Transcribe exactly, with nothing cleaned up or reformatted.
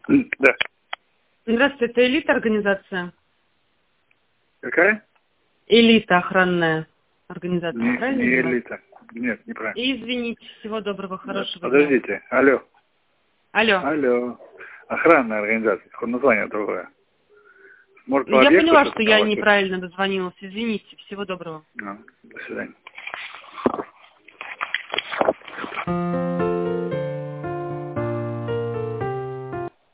Да. Здравствуйте, это Элита организация? Какая? Элита охранная организация, Не, правильно? не называется? элита. Нет, неправильно. И извините, всего доброго, хорошего дня. Подождите. Алло. Алло. Алло. Охранная организация. Хоть название другое. Может, по Я объекту поняла, что-то что там я у вас есть? неправильно дозвонилась. Извините, всего доброго. Ну, до свидания.